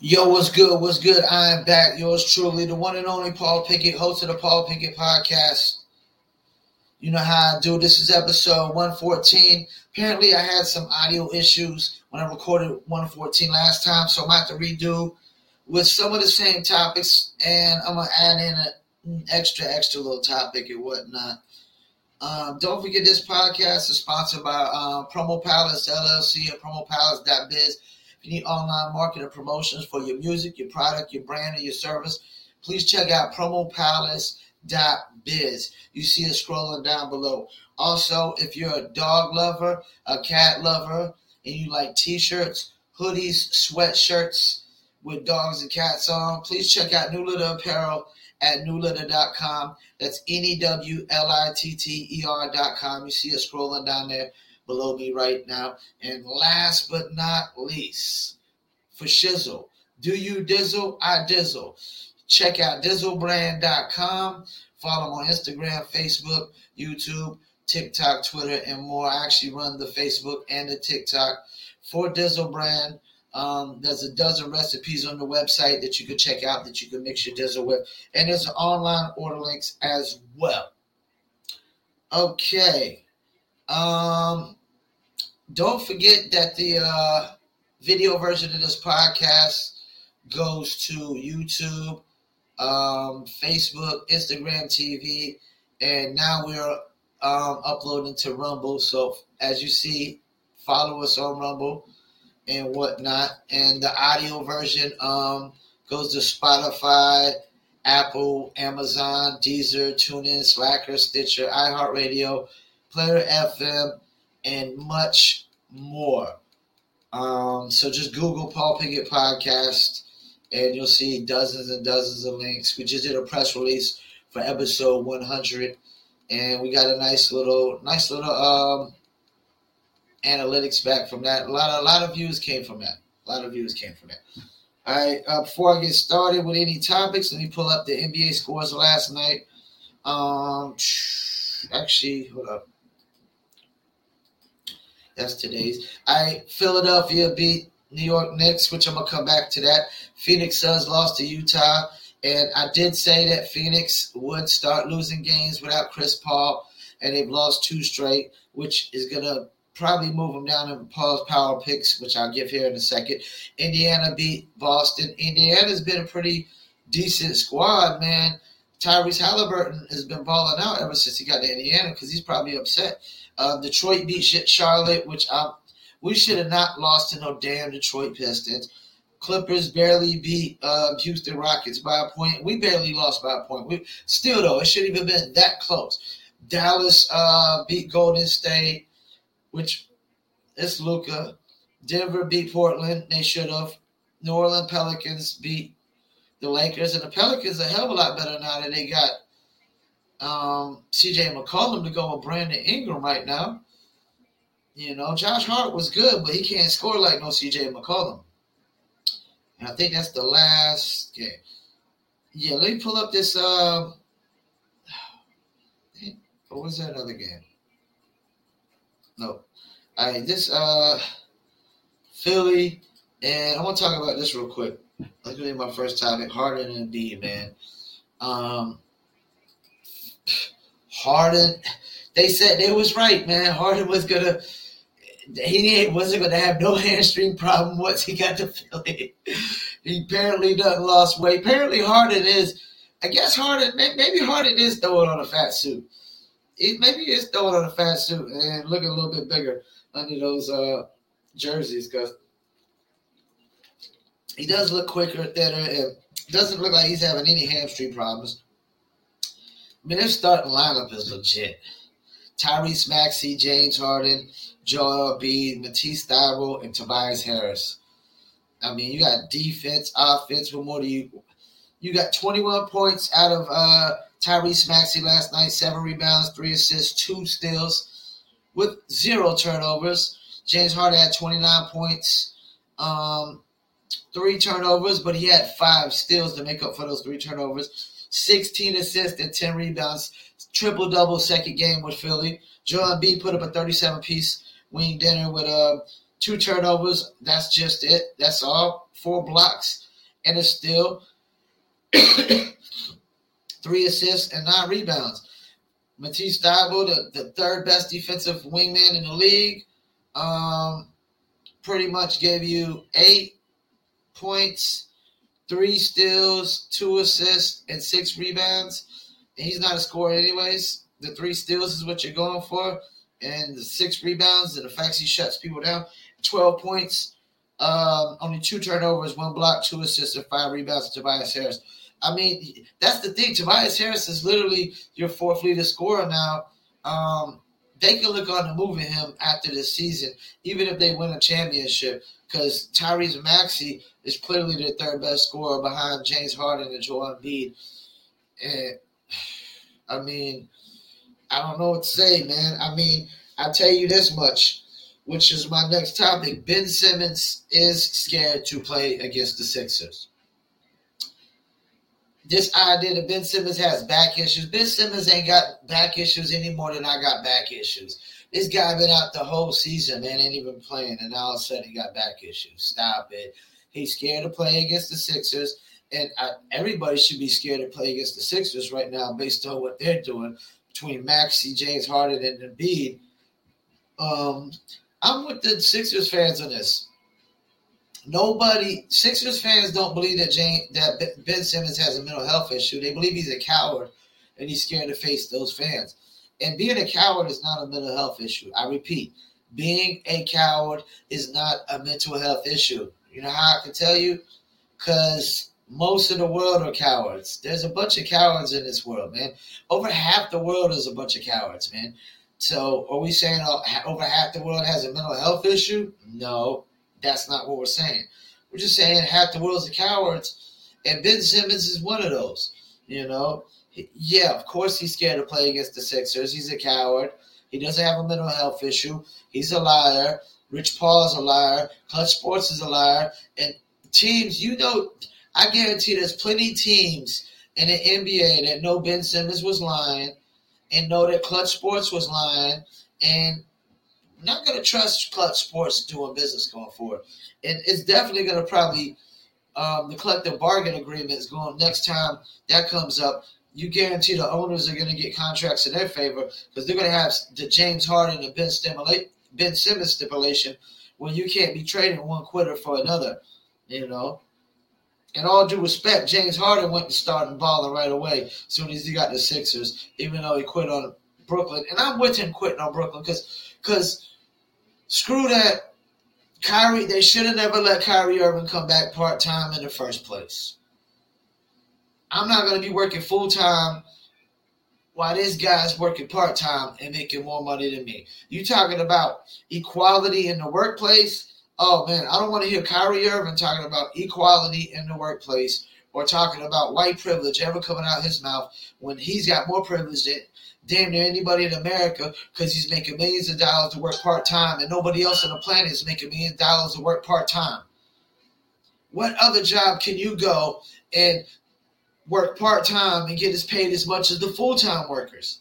Yo, what's good? What's good? I am back. Yours truly, the one and only Paul Pickett, host of the Paul Pickett Podcast. You know how I do. This is episode 114. Apparently, I had some audio issues when I recorded 114 last time, so I'm going to have to redo with some of the same topics, and I'm going to add in an extra little topic and whatnot. Don't forget this podcast is sponsored by Promo Palace LLC at promopalace.biz. If you need online marketing promotions for your music, your product, your brand, or your service, please check out promopalace.biz. You see it scrolling down below. Also, if you're a dog lover, a cat lover, and you like t-shirts, hoodies, sweatshirts with dogs and cats on, please check out New Litter Apparel at newlitter.com. That's NEWLITTER.com. You see it scrolling down there below me right now. And last but not least, for shizzle, do you dizzle? I dizzle. Check out dizzlebrand.com. Follow them on Instagram, Facebook, YouTube, TikTok, Twitter, and more. I actually run the Facebook and the TikTok for Dizzle Brand. There's a dozen recipes on the website that you can check out that you can mix your dizzle with. And there's online order links as well. Okay. Don't forget that the video version of this podcast goes to YouTube, Facebook, Instagram TV, and now we're uploading to Rumble. So as you see, follow us on Rumble and whatnot. And the audio version goes to Spotify, Apple, Amazon, Deezer, TuneIn, Slacker, Stitcher, iHeartRadio, Player FM, and much more. So just Google Paul Pickett Podcast, and you'll see dozens and dozens of links. We just did a press release for episode 100, and we got a nice little analytics back from that. A lot of views came from that. All right, before I get started with any topics, let me pull up the NBA scores last night. Actually, hold up. That's today's. All right, Philadelphia beat New York Knicks, which I'm going to come back to that. Phoenix Suns lost to Utah, and I did say that Phoenix would start losing games without Chris Paul, and they've lost 2 straight, which is going to probably move them down in Paul's power picks, which I'll give here in a second. Indiana beat Boston. Indiana's been a pretty decent squad, man. Tyrese Halliburton has been balling out ever since he got to Indiana because he's probably upset. Detroit beat Charlotte, which we should have not lost to no damn Detroit Pistons. Clippers barely beat Houston Rockets by a point. We barely lost by a point. Still, though, it shouldn't even been that close. Dallas beat Golden State, which is Luka. Denver beat Portland. They should have. New Orleans Pelicans beat the Lakers. And the Pelicans are a hell of a lot better now that they got CJ McCollum to go with Brandon Ingram right now. You know, Josh Hart was good, but he can't score like no CJ McCollum. And I think that's the last game. Yeah, let me pull up this. What was that other game? No. All right, this Philly, and I want to talk about this real quick. That's going to be my first topic. Harden and Embiid, man. Harden, they said they was right, man. Harden wasn't gonna have no hamstring problem once he got to Philly. He apparently done lost weight. Apparently Harden is, maybe Harden is throwing on a fat suit. Maybe he is throwing on a fat suit and looking a little bit bigger under those jerseys because he does look quicker, thinner, and doesn't look like he's having any hamstring problems. I mean, their starting lineup is legit. Tyrese Maxey, James Harden, Joel Embiid, Matisse Thybulle, and Tobias Harris. I mean, you got defense, offense. What more do you? You got 21 points out of Tyrese Maxey last night, 7 rebounds, 3 assists, 2 steals, with 0 turnovers. James Harden had 29 points, 3 turnovers, but he had 5 steals to make up for those 3 turnovers. 16 assists and 10 rebounds. Triple-double second game with Philly. Joel Embiid put up a 37-piece wing dinner with 2 turnovers. That's just it. That's all. 4 blocks. and it's still 3 assists and 9 rebounds. Matisse Thybulle, the third best defensive wingman in the league, pretty much gave you 8 points, 3 steals, 2 assists, and 6 rebounds. And he's not a scorer anyways. The 3 steals is what you're going for, and the 6 rebounds and the fact he shuts people down. 12 points, only 2 turnovers, 1 block, 2 assists, and 5 rebounds to Tobias Harris. I mean, that's the thing. Tobias Harris is literally your 4th leading scorer now. They can look on the move in him after this season, even if they win a championship, because Tyrese Maxey is clearly the 3rd best scorer behind James Harden and Joel Embiid. And, I mean, I don't know what to say, man. I mean, I'll tell you this much, which is my next topic. Ben Simmons is scared to play against the Sixers. This idea that Ben Simmons has back issues. Ben Simmons ain't got back issues any more than I got back issues. This guy been out the whole season, man, ain't even playing, and all of a sudden he got back issues. Stop it. He's scared to play against the Sixers, and everybody should be scared to play against the Sixers right now based on what they're doing between Maxey, James Harden, and Embiid. I'm with the Sixers fans on this. Sixers fans don't believe that Ben Simmons has a mental health issue. They believe he's a coward and he's scared to face those fans. And being a coward is not a mental health issue. I repeat, being a coward is not a mental health issue. You know how I can tell you? Because most of the world are cowards. There's a bunch of cowards in this world, man. Over half the world is a bunch of cowards, man. So are we saying over half the world has a mental health issue? No. That's not what we're saying. We're just saying half the world's are cowards, and Ben Simmons is one of those. You know, yeah, of course he's scared to play against the Sixers. He's a coward. He doesn't have a mental health issue. He's a liar. Rich Paul is a liar. Clutch Sports is a liar. And teams, I guarantee there's plenty of teams in the NBA that know Ben Simmons was lying and know that Clutch Sports was lying, and not going to trust Clutch Sports doing business going forward. And it's definitely going to probably the collective bargain agreement is going next time that comes up. You guarantee the owners are going to get contracts in their favor because they're going to have the James Harden and Ben Simmons stipulation when you can't be trading one quitter for another, you know. And all due respect, James Harden went to start balling right away as soon as he got the Sixers, even though he quit on Brooklyn. And I'm with him quitting on Brooklyn because screw that. Kyrie, they should have never let Kyrie Irving come back part-time in the first place. I'm not going to be working full-time while this guy's working part-time and making more money than me. You talking about equality in the workplace? Oh, man, I don't want to hear Kyrie Irving talking about equality in the workplace or talking about white privilege ever coming out of his mouth when he's got more privilege than damn near anybody in America because he's making millions of dollars to work part-time and nobody else on the planet is making millions of dollars to work part-time. What other job can you go and work part-time and get as paid as much as the full-time workers?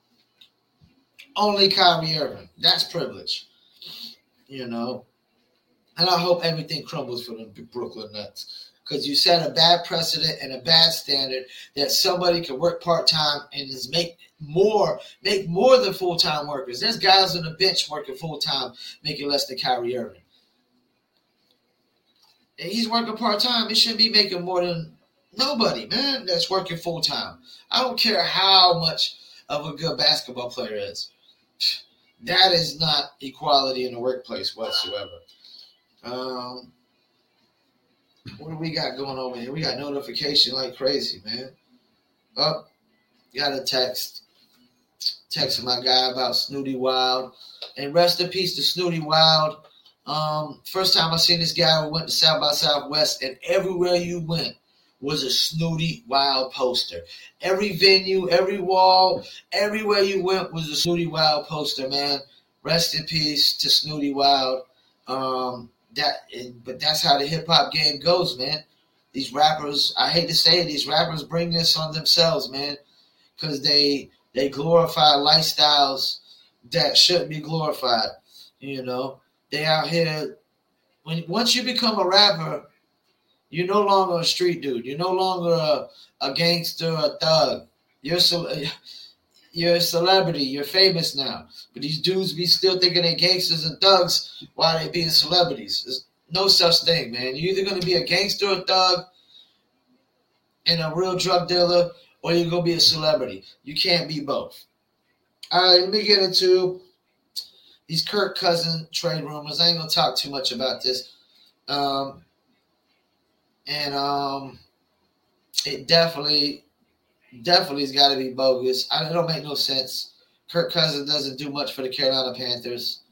Only Kyrie Irving. That's privilege, you know. And I hope everything crumbles for the Brooklyn Nets because you set a bad precedent and a bad standard that somebody can work part-time and make more than full-time workers. There's guys on the bench working full-time making less than Kyrie Irving. And he's working part-time. He shouldn't be making more than nobody, man, that's working full-time. I don't care how much of a good basketball player is. That is not equality in the workplace whatsoever. What do we got going on here? We got notification like crazy, man. Oh, got a text. Texting my guy about Snooty Wild. And rest in peace to Snooty Wild. First time I seen this guy, we went to South by Southwest, and everywhere you went was a Snooty Wild poster. Every venue, every wall, everywhere you went was a Snooty Wild poster, man. Rest in peace to Snooty Wild. But that's how the hip-hop game goes, man. These rappers, I hate to say it, these rappers bring this on themselves, man, because they glorify lifestyles that shouldn't be glorified, you know. They out here, once you become a rapper, You're no longer a street dude. You're no longer a gangster, a thug. You're a celebrity. You're famous now. But these dudes be still thinking they're gangsters and thugs while they being celebrities. There's no such thing, man. You're either going to be a gangster or thug and a real drug dealer, or you're going to be a celebrity. You can't be both. All right, let me get into these Kirk Cousins trade rumors. I ain't going to talk too much about this. It definitely has got to be bogus. It don't make no sense. Kirk Cousins doesn't do much for the Carolina Panthers.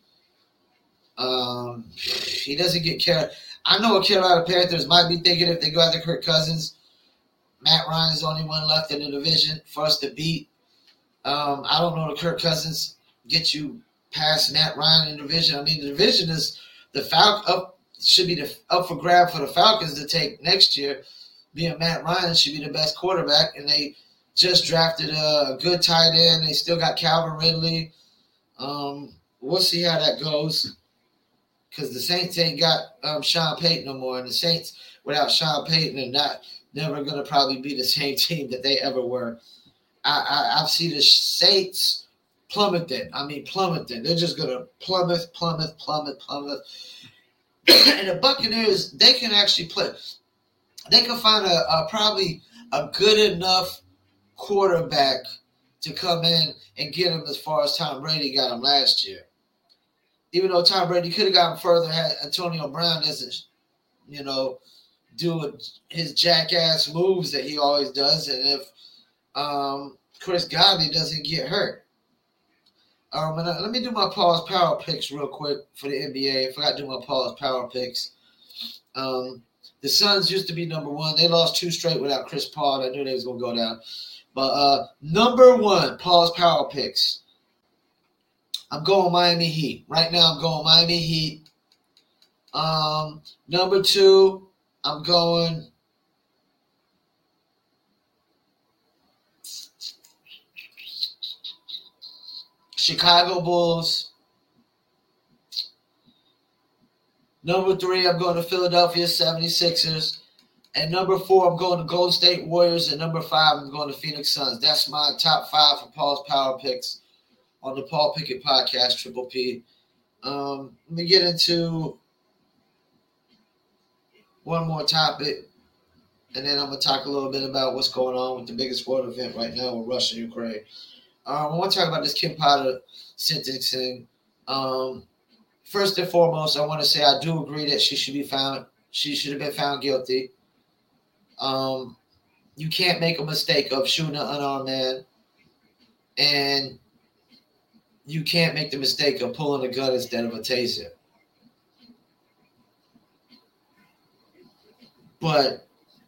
He doesn't get care. I know what Carolina Panthers might be thinking if they go after Kirk Cousins. Matt Ryan is the only one left in the division for us to beat. I don't know if Kirk Cousins gets you past Matt Ryan in the division. I mean, the division is should be up for grab for the Falcons to take next year. Being Matt Ryan should be the best quarterback, and they just drafted a good tight end. They still got Calvin Ridley. We'll see how that goes, because the Saints ain't got Sean Payton no more, and the Saints without Sean Payton are never going to probably be the same team that they ever were. I see the Saints plummeting. They're just going to plummet. And the Buccaneers, they can actually play. They can find probably a good enough quarterback to come in and get him as far as Tom Brady got him last year. Even though Tom Brady could have gotten further had Antonio Brown doesn't, do his jackass moves that he always does, and if Chris Godley doesn't get hurt. And let me do my pause power picks real quick for the NBA. I forgot to do my pause power picks. The Suns used to be number one. They lost 2 straight without Chris Paul. I knew they was going to go down. But number one, pause power picks. I'm going Miami Heat. Right now, I'm going Miami Heat. Number 2, I'm going Chicago Bulls. Number 3, I'm going to Philadelphia 76ers. And number 4, I'm going to Golden State Warriors. And number 5, I'm going to Phoenix Suns. That's my top 5 for Paul's Power Picks on the Paul Pickett Podcast, Triple P. Let me get into one more topic, and then I'm going to talk a little bit about what's going on with the biggest world event right now with Russia and Ukraine. I want to talk about this Kim Potter sentencing. First and foremost, I want to say I do agree that she should have been found guilty. You can't make a mistake of shooting an unarmed man, and you can't make the mistake of pulling a gun instead of a taser. But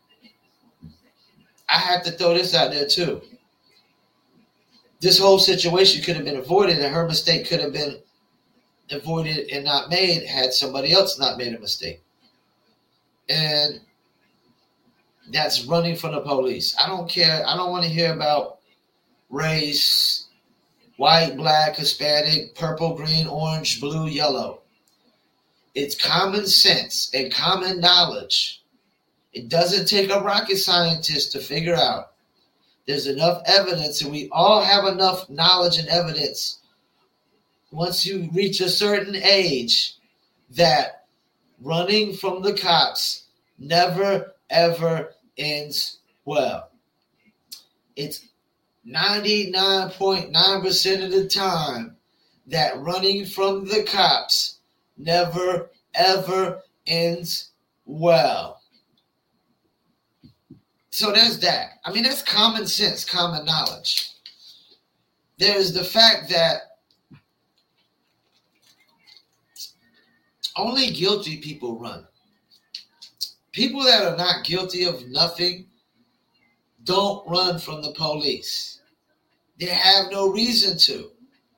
I have to throw this out there too. This whole situation could have been avoided, and her mistake could have been avoided and not made had somebody else not made a mistake. And that's running from the police. I don't care. I don't want to hear about race, white, black, Hispanic, purple, green, orange, blue, yellow. It's common sense and common knowledge. It doesn't take a rocket scientist to figure out. There's enough evidence, and we all have enough knowledge and evidence once you reach a certain age that running from the cops never, ever ends well. It's 99.9% of the time that running from the cops never, ever ends well. So there's that. I mean, that's common sense, common knowledge. There's the fact that only guilty people run. People that are not guilty of nothing don't run from the police. They have no reason to.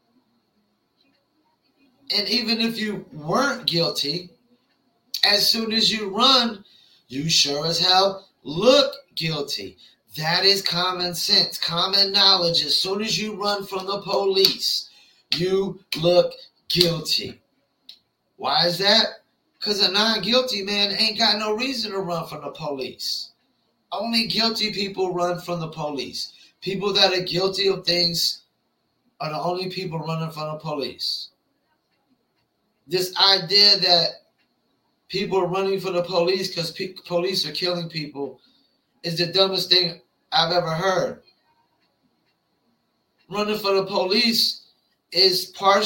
And even if you weren't guilty, as soon as you run, you sure as hell look guilty. That is common sense, common knowledge. As soon as you run from the police, you look guilty. Why is that? Because a non-guilty man ain't got no reason to run from the police. Only guilty people run from the police. People that are guilty of things are the only people running from the police. This idea that people are running from the police because police are killing people is the dumbest thing I've ever heard. Running from the police is part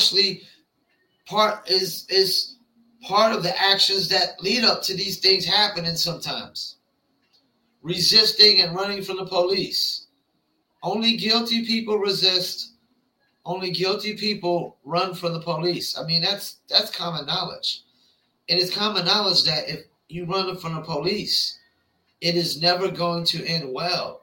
of the actions that lead up to these things happening sometimes. Resisting and running from the police. Only guilty people resist. Only guilty people run from the police. I mean, that's common knowledge. It is common knowledge that if you run from the police, it is never going to end well.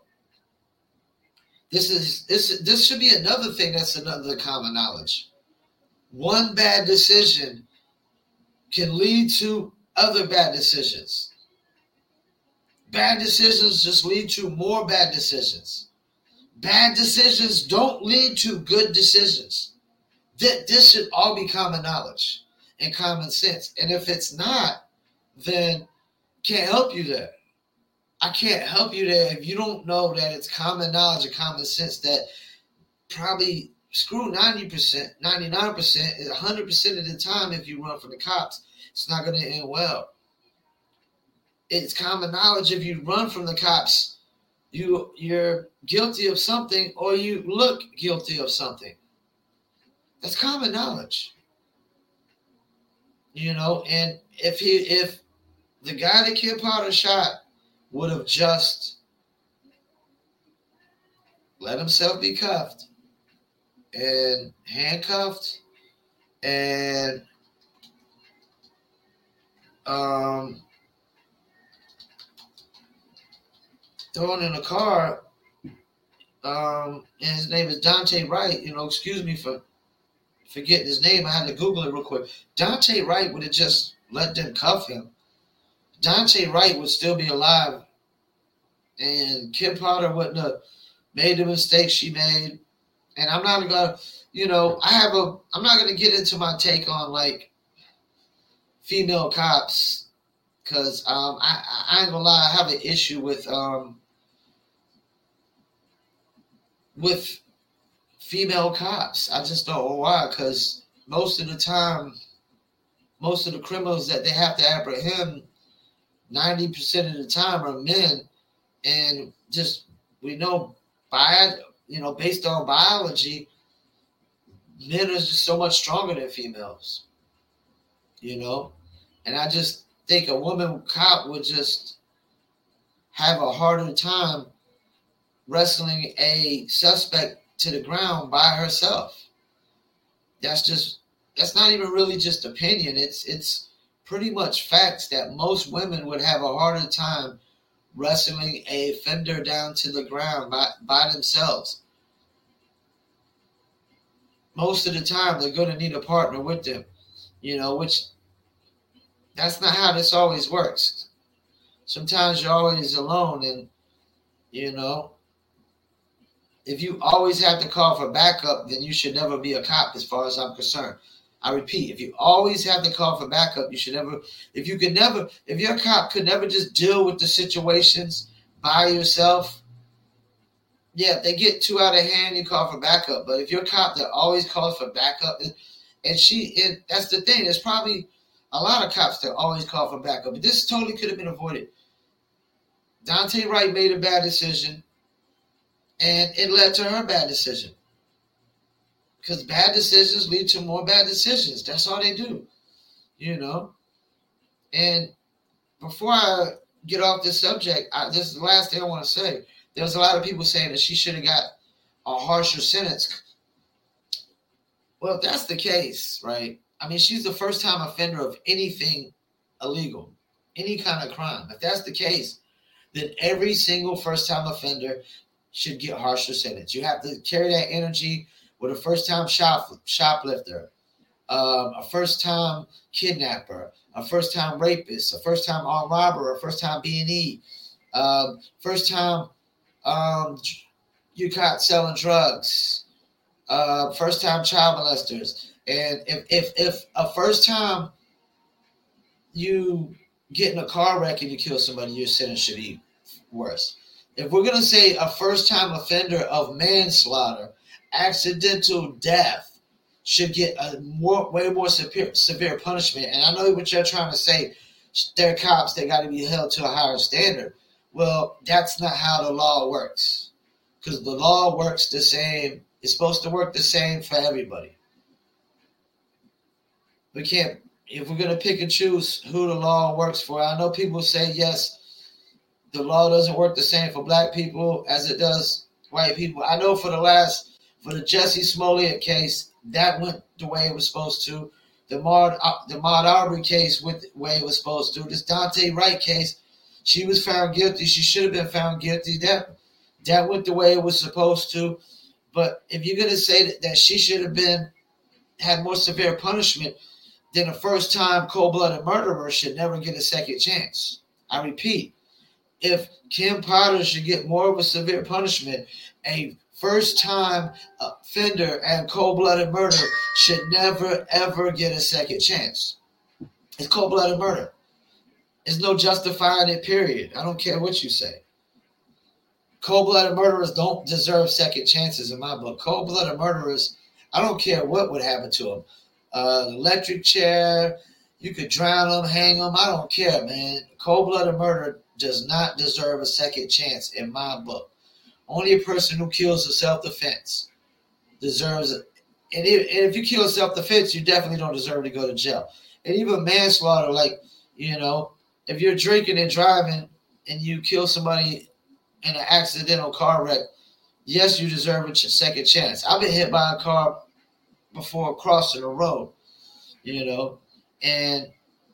This should be another thing that's another common knowledge. One bad decision can lead to other bad decisions. Bad decisions just lead to more bad decisions. Bad decisions don't lead to good decisions. This should all be common knowledge and common sense. And if it's not, then can't help you there. I can't help you there if you don't know that it's common knowledge and common sense that probably screw 90%, 99%, 100% of the time if you run from the cops, it's not going to end well. It's common knowledge if you run from the cops, you're guilty of something or you look guilty of something. That's common knowledge. You know, and if the guy that Kim Potter shot would have just let himself be cuffed and handcuffed and thrown in a car, and his name is Daunte Wright. You know, excuse me for forgetting his name. I had to Google it real quick. Daunte Wright would have just let them cuff him. Daunte Wright would still be alive, and Kim Potter wouldn't have made the mistake she made. And I'm not gonna, you know, I'm not gonna get into my take on like female cops, because I ain't gonna lie, I have an issue with female cops. I just don't know why, because most of the time, most of the criminals that they have to apprehend, 90% of the time are men, and just we know based on biology, men are just so much stronger than females, you know, and I just think a woman cop would just have a harder time wrestling a suspect to the ground by herself. That's not even really just opinion. It's pretty much facts that most women would have a harder time wrestling a offender down to the ground by themselves. Most of the time, they're going to need a partner with them, you know, which that's not how this always works. Sometimes you're always alone, and, you know, if you always have to call for backup, then you should never be a cop as far as I'm concerned. I repeat, if you always have to call for backup, you should never, if your cop could never just deal with the situations by yourself, yeah, if they get too out of hand, you call for backup. But if you're a cop that always calls for backup, and that's the thing, there's probably a lot of cops that always call for backup, but this totally could have been avoided. Daunte Wright made a bad decision, and it led to her bad decision. Because bad decisions lead to more bad decisions. That's all they do, you know. And before I get off this subject, this is the last thing I want to say. There's a lot of people saying that she should have got a harsher sentence. Well, if that's the case, right? I mean, she's the first-time offender of anything illegal, any kind of crime. If that's the case, then every single first-time offender should get harsher sentence. You have to carry that energy with a first-time shoplifter, a first-time kidnapper, a first-time rapist, a first-time armed robber, a first-time B&E, first-time you caught selling drugs, first-time child molesters. And if a first-time you get in a car wreck and you kill somebody, your sentence should be worse. If we're going to say a first-time offender of manslaughter, accidental death should get a way more severe punishment. And I know what you're trying to say. They're cops. They got to be held to a higher standard. Well, that's not how the law works. Because the law works the same. It's supposed to work the same for everybody. We can't, if we're going to pick and choose who the law works for, I know people say, yes, the law doesn't work the same for black people as it does white people. I know for the Jussie Smollett case, that went the way it was supposed to. The Ahmaud Arbery case went the way it was supposed to. This Dante Wright case, she was found guilty. She should have been found guilty. That went the way it was supposed to. But if you're going to say that she should have had more severe punishment, then a first-time cold-blooded murderer should never get a second chance. I repeat, if Kim Potter should get more of a severe punishment, a first-time offender and cold-blooded murder should never, ever get a second chance. It's cold-blooded murder. There's no justifying it, period. I don't care what you say. Cold-blooded murderers don't deserve second chances in my book. Cold-blooded murderers, I don't care what would happen to them. Electric chair, you could drown them, hang them. I don't care, man. Cold-blooded murder does not deserve a second chance in my book. Only a person who kills in self-defense deserves it. And if you kill in self-defense, you definitely don't deserve to go to jail. And even manslaughter, like, if you're drinking and driving and you kill somebody in an accidental car wreck, yes, you deserve a second chance. I've been hit by a car before crossing the road, and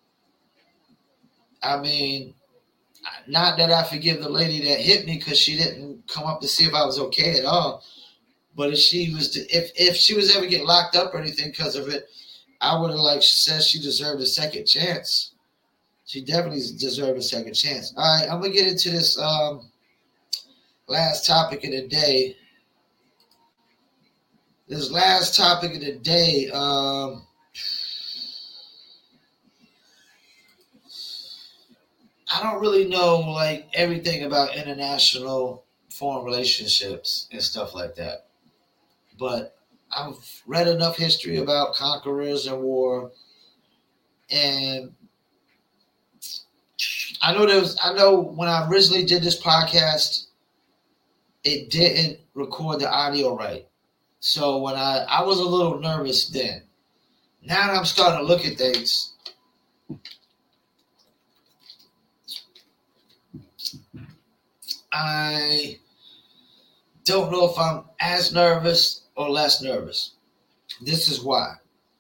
I mean, not that I forgive the lady that hit me because she didn't come up to see if I was okay at all. But if she was ever get locked up or anything because of it, I would have said she deserved a second chance. She definitely deserved a second chance. All right, I'm gonna get into this last topic of the day. This last topic of the day. I don't really know everything about international foreign relationships and stuff like that. But I've read enough history about conquerors and war, and I know when I originally did this podcast, it didn't record the audio right. So when I was a little nervous then. Now that I'm starting to look at things, I don't know if I'm as nervous or less nervous. This is why.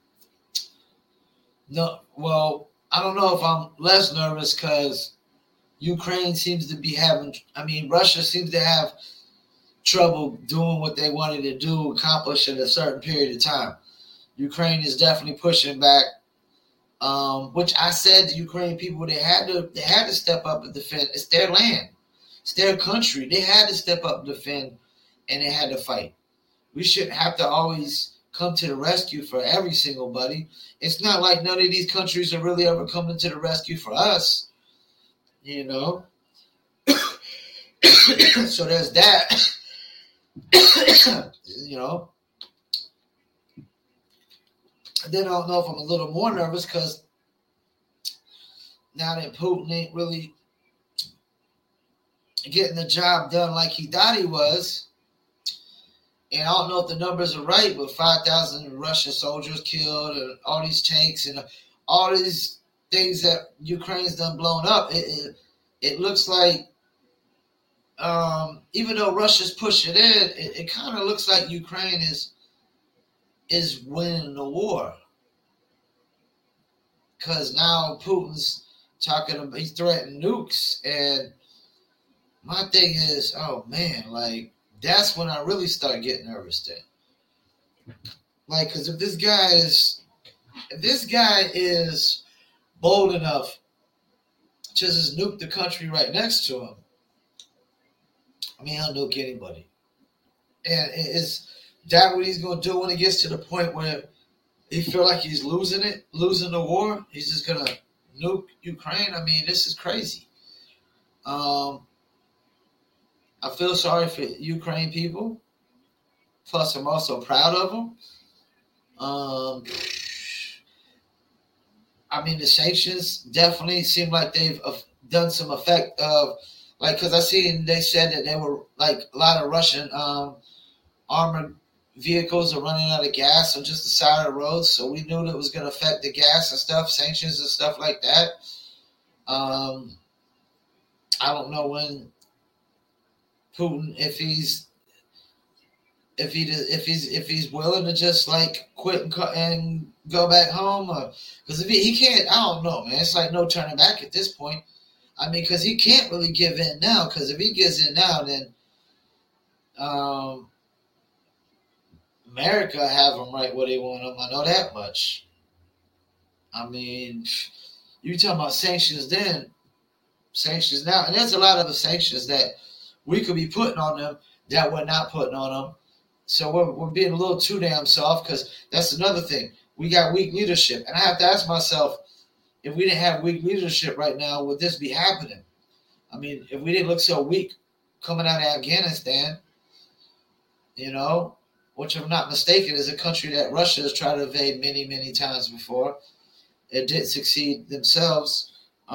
No, well, I don't know if I'm less nervous because Ukraine seems to be Russia seems to have trouble doing what they wanted to do, accomplish in a certain period of time. Ukraine is definitely pushing back, which I said to Ukraine people, they had to step up and defend. It's their land. It's their country. They had to step up and defend, and they had to fight. We shouldn't have to always come to the rescue for every single buddy. It's not like none of these countries are really ever coming to the rescue for us, So there's that, Then I don't know if I'm a little more nervous because now that Putin ain't really getting the job done like he thought he was. And I don't know if the numbers are right, but 5,000 Russian soldiers killed and all these tanks and all these things that Ukraine's done blown up. It looks like, even though Russia's pushing in, it kind of looks like Ukraine is winning the war. Because now Putin's he's threatening nukes. And my thing is, oh man, that's when I really start getting nervous then. Because if this guy is bold enough to just nuke the country right next to him, he'll nuke anybody. And is that what he's going to do when it gets to the point where he feel like he's losing the war? He's just going to nuke Ukraine. I mean, this is crazy. I feel sorry for Ukraine people. Plus, I'm also proud of them. I mean, the sanctions definitely seem like they've done some effect of, like, because I seen they said that they were like a lot of Russian armored vehicles are running out of gas on just the side of the road, so we knew that it was going to affect the gas and stuff, sanctions and stuff like that. I don't know when Putin, if he's willing to just like quit and go back home, or because if he can't, I don't know, man. It's like no turning back at this point. I mean, because he can't really give in now. Because if he gives in now, then America have them right where they want them. I know that much. I mean, you talking about sanctions then, sanctions now, and there's a lot of the sanctions that we could be putting on them that we're not putting on them. So we're being a little too damn soft, because that's another thing. We got weak leadership. And I have to ask myself, if we didn't have weak leadership right now, would this be happening? I mean, if we didn't look so weak coming out of Afghanistan, you know, which if I'm not mistaken is a country that Russia has tried to invade many, many times before. It did succeed themselves.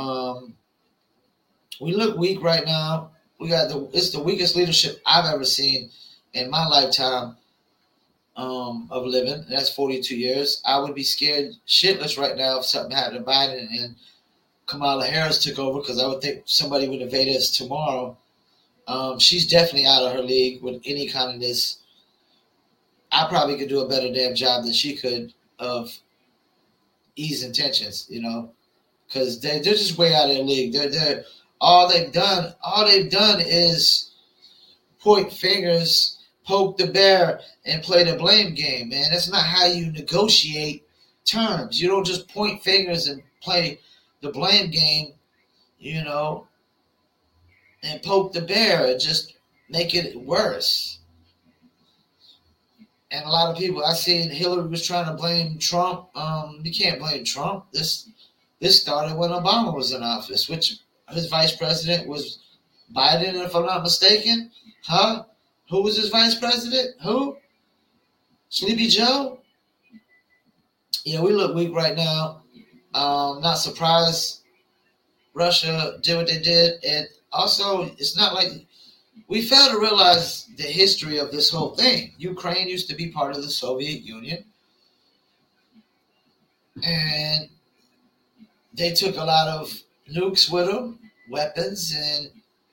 We look weak right now. It's the weakest leadership I've ever seen in my lifetime of living. That's 42 years. I would be scared shitless right now if something happened to Biden and Kamala Harris took over, because I would think somebody would invade us tomorrow. She's definitely out of her league with any kind of this. I probably could do a better damn job than she could of easing tensions, you know, because they're just way out of their league. They're all they've done is point fingers, poke the bear, and play the blame game, man. That's not how you negotiate terms. You don't just point fingers and play the blame game, you know, and poke the bear and just make it worse. And a lot of people, I seen Hillary was trying to blame Trump. You can't blame Trump. This started when Obama was in office, which his vice president was Biden, if I'm not mistaken. Huh? Who was his vice president? Who? Sleepy Joe? Yeah, we look weak right now. Not surprised Russia did what they did. And also, it's not like we fail to realize the history of this whole thing. Ukraine used to be part of the Soviet Union. And they took a lot of nukes with them, weapons, and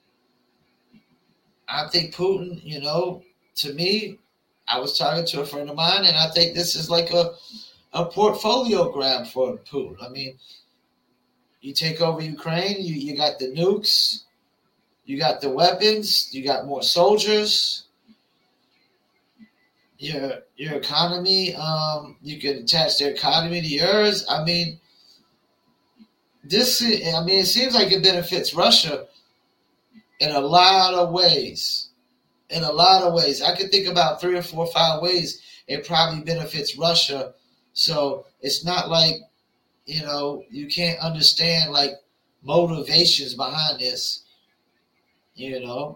I think Putin, you know, to me, I was talking to a friend of mine, and I think this is like a portfolio grab for Putin. I mean, you take over Ukraine, you got the nukes, you got the weapons, you got more soldiers, your economy, you can attach their economy to yours. I mean, it seems like it benefits Russia in a lot of ways. In a lot of ways. I could think about 3 or 4 or 5 ways it probably benefits Russia. So it's not like, you know, you can't understand like motivations behind this. You know,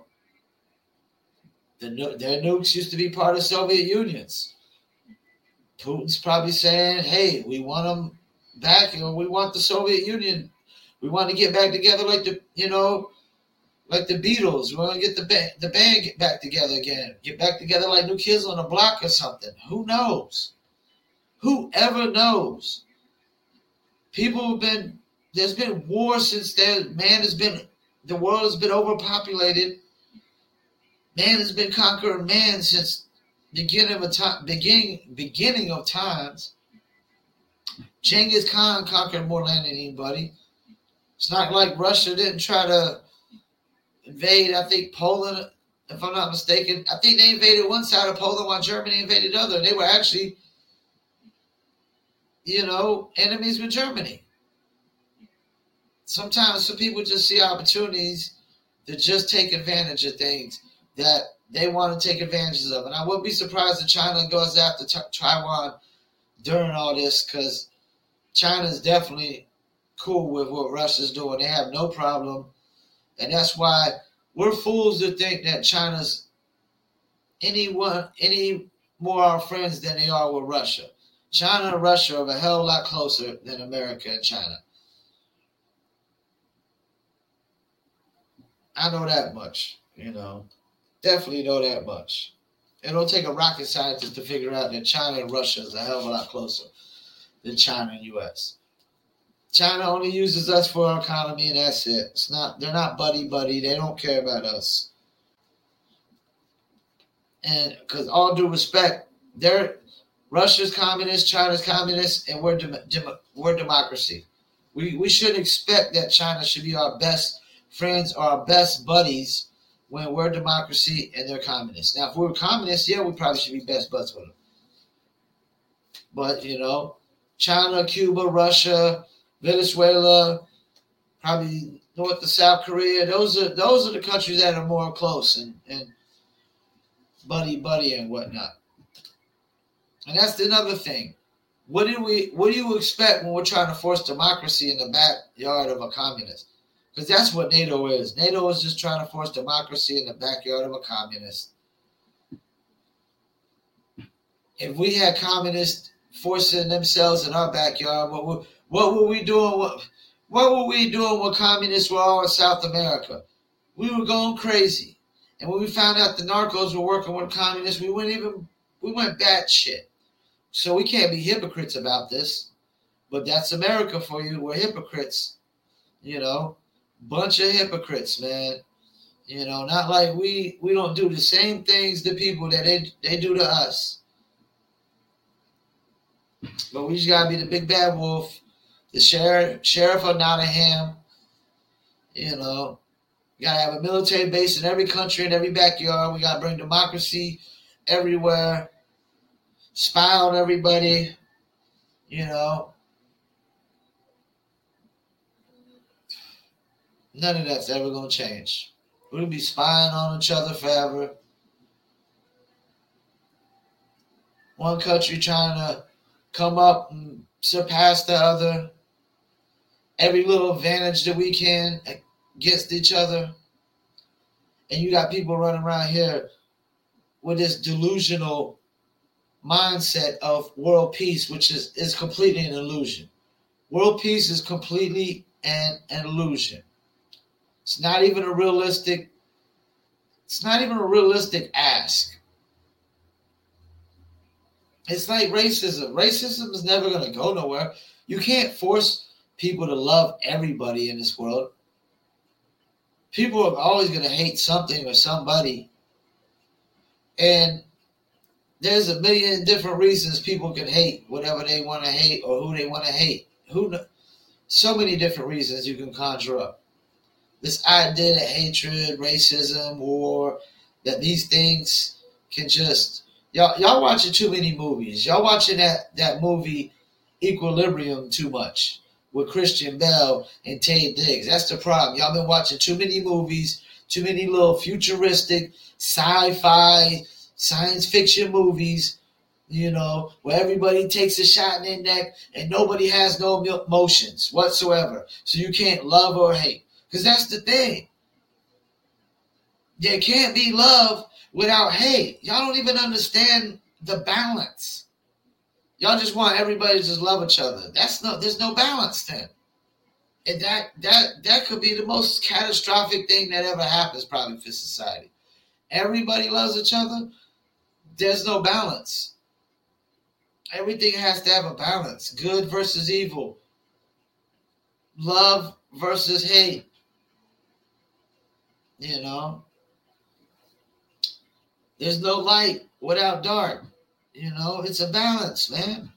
their nukes used to be part of Soviet Unions. Putin's probably saying, hey, we want them back. You know, we want the Soviet Union. We want to get back together like the Beatles. We want to get the band get back together again. Get back together like New Kids on the Block or something. Who knows? Whoever knows? There's been wars since then. The world has been overpopulated. Man has been conquering man since beginning of times. Genghis Khan conquered more land than anybody. It's not like Russia didn't try to invade, I think, Poland, if I'm not mistaken. I think they invaded one side of Poland while Germany invaded the other. And they were actually, you know, enemies with Germany. Sometimes some people just see opportunities to just take advantage of things that they want to take advantages of. And I wouldn't be surprised if China goes after Taiwan during all this, because China is definitely cool with what Russia's doing. They have no problem. And that's why we're fools to think that China's any more our friends than they are with Russia. China and Russia are a hell of a lot closer than America and China. I know that much, Definitely know that much. It don't take a rocket scientist to figure out that China and Russia is a hell of a lot closer than China and U.S. China only uses us for our economy, and that's it. They're not buddy. They don't care about us. And because all due respect, Russia's communist, China's communist, and we're democracy. We shouldn't expect that China should be our best friends or our best buddies when we're democracy and they're communists. Now, if we were communists, yeah, we probably should be best buds with them. But, China, Cuba, Russia, Venezuela, probably North to South Korea. Those are the countries that are more close and buddy and whatnot. And that's another thing. What do you expect when we're trying to force democracy in the backyard of a communist? Because that's what NATO is. NATO is just trying to force democracy in the backyard of a communist. If we had communists forcing themselves in our backyard, what were we doing? What were we doing when communists were all in South America? We were going crazy. And when we found out the narcos were working with communists, we went batshit. So we can't be hypocrites about this. But that's America for you. We're hypocrites. Bunch of hypocrites, man. Not like we don't do the same things to people that they do to us. But we just gotta be the big bad wolf, the sheriff of Nottingham. Gotta have a military base in every country, in every backyard. We gotta bring democracy everywhere. Spy on everybody. None of that's ever gonna change. We're gonna be spying on each other forever. One country trying to come up and surpass the other. Every little advantage that we can against each other. And you got people running around here with this delusional mindset of world peace, which is completely an illusion. World peace is completely an illusion. It's not even a realistic ask. It's like racism. Racism is never going to go nowhere. You can't force people to love everybody in this world. People are always going to hate something or somebody. And there's a million different reasons people can hate whatever they want to hate or who they want to hate. So many different reasons you can conjure up. This idea that hatred, racism, war, that these things can just... Y'all watching too many movies. Y'all watching that movie Equilibrium too much with Christian Bale and Taye Diggs. That's the problem. Y'all been watching too many movies, too many little futuristic, sci-fi, science fiction movies, where everybody takes a shot in their neck and nobody has no emotions whatsoever. So you can't love or hate. Because that's the thing. There can't be love without hate. Y'all don't even understand the balance. Y'all just want everybody to just love each other. There's no balance then. And that could be the most catastrophic thing that ever happens probably for society. Everybody loves each other. There's no balance. Everything has to have a balance. Good versus evil. Love versus hate. There's no light without dark. It's a balance, man.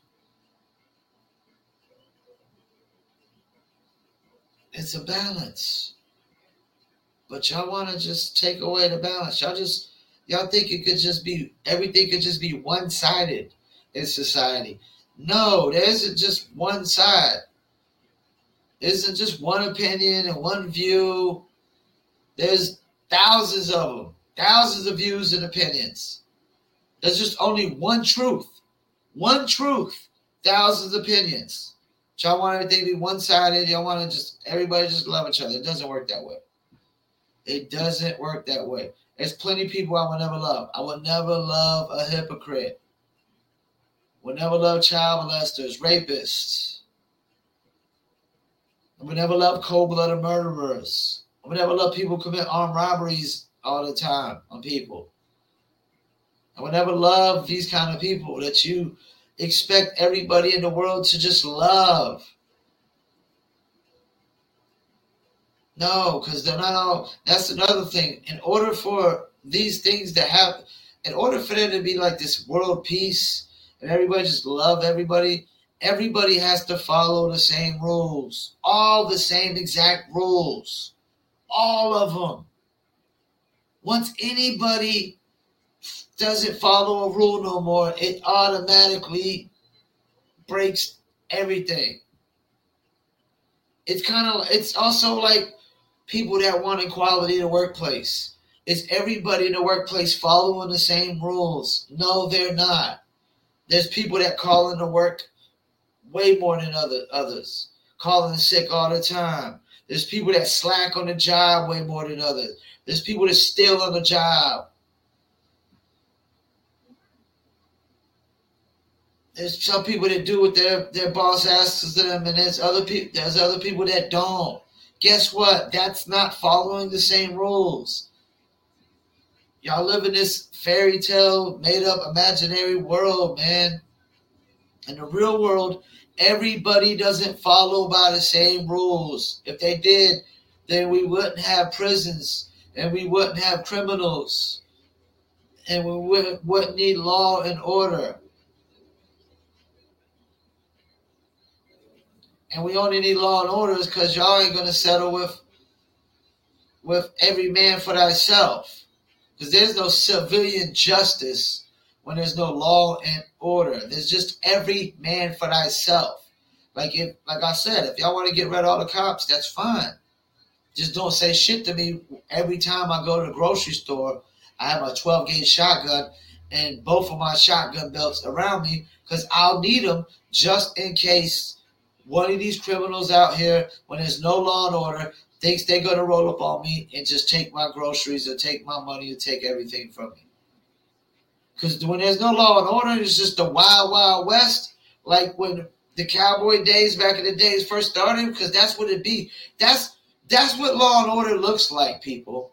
It's a balance. But y'all want to just take away the balance. Y'all think everything could just be one-sided in society. No, there isn't just one side. There isn't just one opinion and one view. There's thousands of them. Thousands of views and opinions. There's just only one truth. One truth. Thousands of opinions. Y'all want everything to be one-sided. Y'all want to just everybody just love each other. It doesn't work that way. It doesn't work that way. There's plenty of people I will never love. I will never love a hypocrite. Will never love child molesters, rapists. I will never love cold-blooded murderers. I will never love people who commit armed robberies all the time on people. I will never love these kind of people that you expect everybody in the world to just love. No, because they're not all. That's another thing. In order for these things to happen, in order for there to be like this world peace and everybody just love everybody, everybody has to follow the same rules. All the same exact rules. All of them. Once anybody doesn't follow a rule no more, it automatically breaks everything. It's also like people that want equality in the workplace. Is everybody in the workplace following the same rules? No, they're not. There's people that call into work way more than others, calling sick all the time. There's people that slack on the job way more than others. There's people that steal on the job. There's some people that do what their boss asks them, and there's other people that don't. Guess what? That's not following the same rules. Y'all live in this fairy tale, made up, imaginary world, man. In the real world, everybody doesn't follow by the same rules. If they did, then we wouldn't have prisons, and we wouldn't have criminals, and we wouldn't need law and order. And we only need law and orders because y'all ain't going to settle with every man for thyself. Because there's no civilian justice when there's no law and order. There's just every man for thyself. Like I said, if y'all want to get rid of all the cops, that's fine. Just don't say shit to me every time I go to the grocery store. I have a 12-gauge shotgun and both of my shotgun belts around me because I'll need them just in case one of these criminals out here, when there's no law and order, thinks they're going to roll up on me and just take my groceries or take my money or take everything from me. Because when there's no law and order, it's just the wild, wild west. Like when the cowboy days back in the days first started, because that's what it'd be. That's what law and order looks like, people.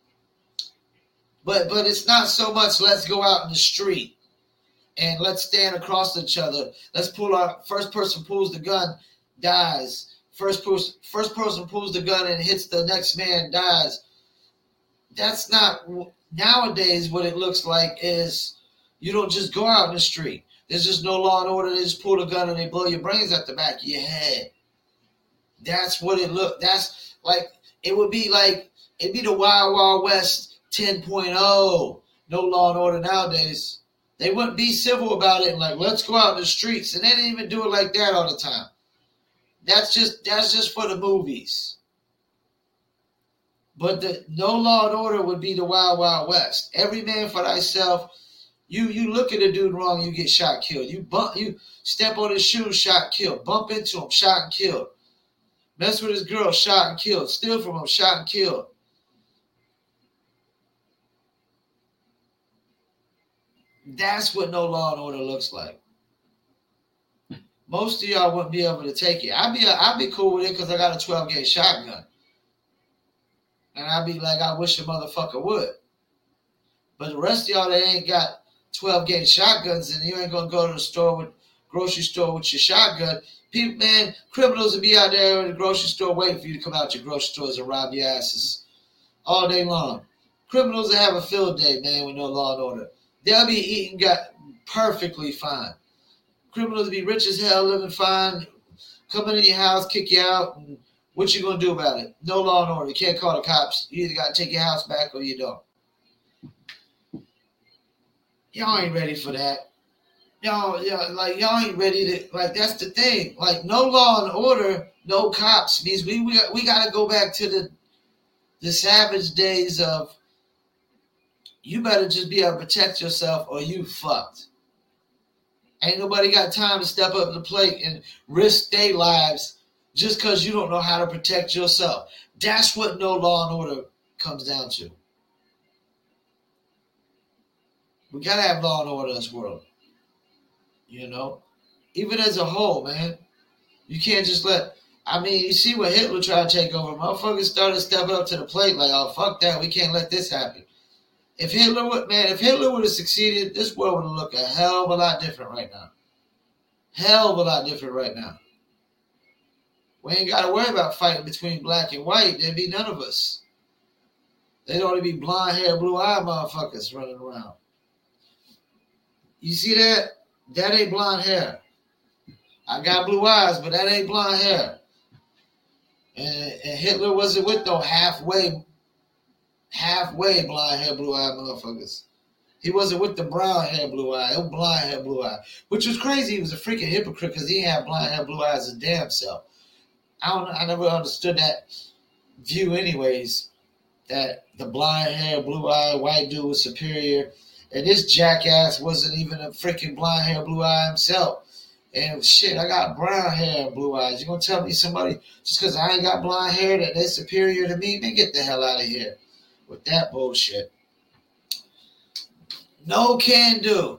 But it's not so much let's go out in the street and let's stand across each other. Let's pull our first person pulls the gun, dies. First person pulls the gun and hits the next man, dies. That's not nowadays. What it looks like is you don't just go out in the street. There's just no law and order. They just pull the gun and they blow your brains out the back of your head. That's what it look. That's like it would be like it'd be the Wild Wild West 10.0. No law and order nowadays. They wouldn't be civil about it and like, let's go out in the streets. And they didn't even do it like that all the time. That's just for the movies. But the no law and order would be the Wild Wild West. Every man for thyself. You look at a dude wrong, you get shot, killed. You step on his shoes, shot, killed. Bump into him, shot and killed. Mess with his girl, shot and killed. Steal from him, shot and killed. That's what no law and order looks like. Most of y'all wouldn't be able to take it. I'd be cool with it because I got a 12-gauge shotgun. And I'd be like, I wish a motherfucker would. But the rest of y'all that ain't got 12-gauge shotguns and you ain't going to go to the grocery store with your shotgun, people, man, criminals will be out there in the grocery store waiting for you to come out your grocery stores and rob your asses all day long. Criminals will have a field day, man, with no law and order. They'll be eating perfectly fine. Criminals will be rich as hell, living fine, come into your house, kick you out, and what you going to do about it? No law and order. You can't call the cops. You either got to take your house back or you don't. Y'all ain't ready for that. Y'all ain't ready to, like, that's the thing. Like, no law and order, no cops means we got to go back to the savage days of you better just be able to protect yourself or you fucked. Ain't nobody got time to step up to the plate and risk their lives just because you don't know how to protect yourself. That's what no law and order comes down to. We got to have law and order in this world. You know? Even as a whole, man. You can't just let... I mean, you see what Hitler tried to take over. Motherfuckers started stepping up to the plate like, oh, fuck that. We can't let this happen. If Hitler would have succeeded, this world would have looked a hell of a lot different right now. Hell of a lot different right now. We ain't got to worry about fighting between black and white. There'd be none of us. There'd only be blonde-haired, blue-eyed motherfuckers running around. You see that? That ain't blonde hair. I got blue eyes, but that ain't blonde hair. And Hitler wasn't with no halfway blonde hair, blue eyed motherfuckers. He wasn't with the brown hair, blue eye. It was blonde hair, blue eye. Which was crazy. He was a freaking hypocrite because he didn't have blonde hair, blue eyes his damn self. I never understood that view anyways. That the blonde hair, blue eye, white dude was superior. And this jackass wasn't even a freaking blonde hair, blue eye himself. And shit, I got brown hair and blue eyes. You gonna tell me somebody, just because I ain't got blonde hair, that they're superior to me? Man, get the hell out of here with that bullshit. No can do.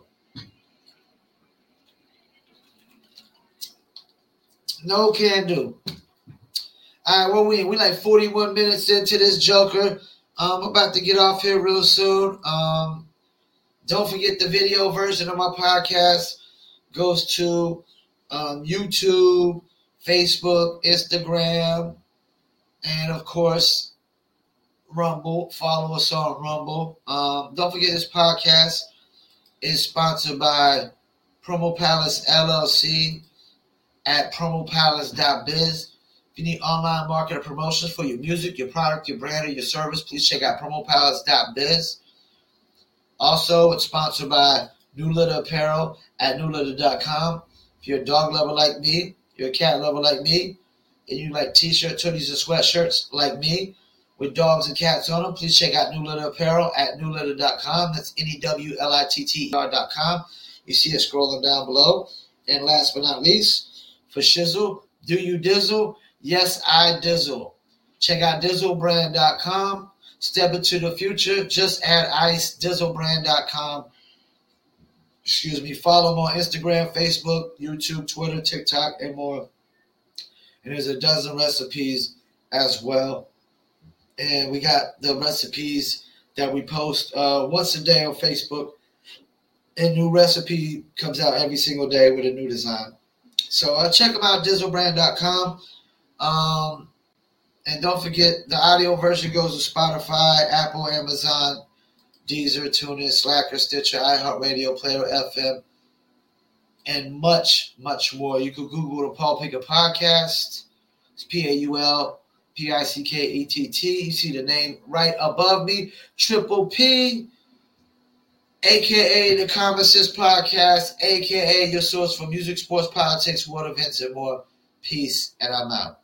No can do. All right, well, we like 41 minutes into this joker. I'm about to get off here real soon. Don't forget the video version of my podcast goes to YouTube, Facebook, Instagram, and of course, Rumble. Follow us on Rumble. Don't forget this podcast is sponsored by Promo Palace LLC at promopalace.biz. If you need online marketing promotions for your music, your product, your brand, or your service, please check out promopalace.biz. Also, it's sponsored by New Litter Apparel at newlitter.com. If you're a dog lover like me, you're a cat lover like me, and you like t-shirts, hoodies, and sweatshirts like me with dogs and cats on them, please check out New Litter Apparel at newlitter.com. That's NEWLITTER.com. You see it scrolling down below. And last but not least, for shizzle, do you dizzle? Yes, I dizzle. Check out dizzlebrand.com. Step into the future. Just add ice. Dizzlebrand.com. Follow them on Instagram, Facebook, YouTube, Twitter, TikTok, and more. And there's a dozen recipes as well. And we got the recipes that we post once a day on Facebook. A new recipe comes out every single day with a new design. So check them out, dizzlebrand.com. And don't forget, the audio version goes to Spotify, Apple, Amazon, Deezer, TuneIn, Slacker, Stitcher, iHeartRadio, Player FM, and much, much more. You could Google the Paul Pickett Podcast. It's PaulPickett. You see the name right above me, Triple P, a.k.a. the Common Assist Podcast, a.k.a. your source for music, sports, politics, world events, and more. Peace, and I'm out.